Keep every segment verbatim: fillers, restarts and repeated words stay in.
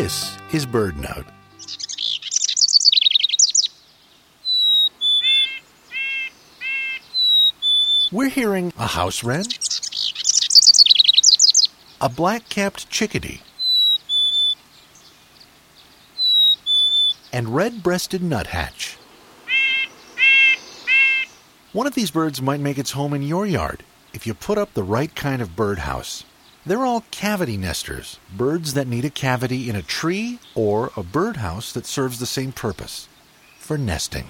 This is BirdNote. We're hearing a house wren, a black-capped chickadee, and red-breasted nuthatch. One of these birds might make its home in your yard if you put up the right kind of birdhouse. They're all cavity nesters, birds that need a cavity in a tree or a birdhouse that serves the same purpose, for nesting.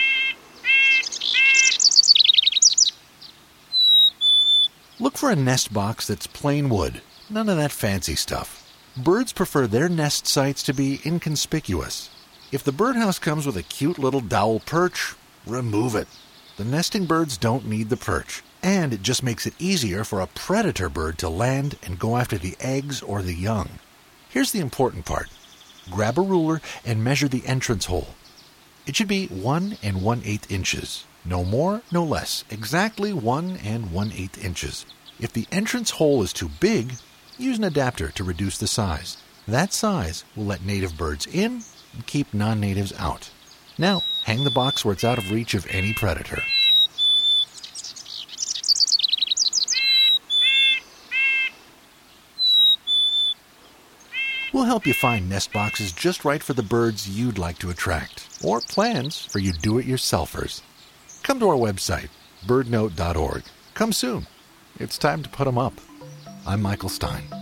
Look for a nest box that's plain wood, none of that fancy stuff. Birds prefer their nest sites to be inconspicuous. If the birdhouse comes with a cute little dowel perch, remove it. The nesting birds don't need the perch, and it just makes it easier for a predator bird to land and go after the eggs or the young. Here's the important part. Grab a ruler and measure the entrance hole. It should be one and one-eighth inches. No more, no less. Exactly one and one-eighth inches. If the entrance hole is too big, use an adapter to reduce the size. That size will let native birds in and keep non-natives out. Now, hang the box where it's out of reach of any predator. We'll help you find nest boxes just right for the birds you'd like to attract, or plans for you do-it-yourselfers. Come to our website, bird note dot org. Come soon. It's time to put 'em up. I'm Michael Stein.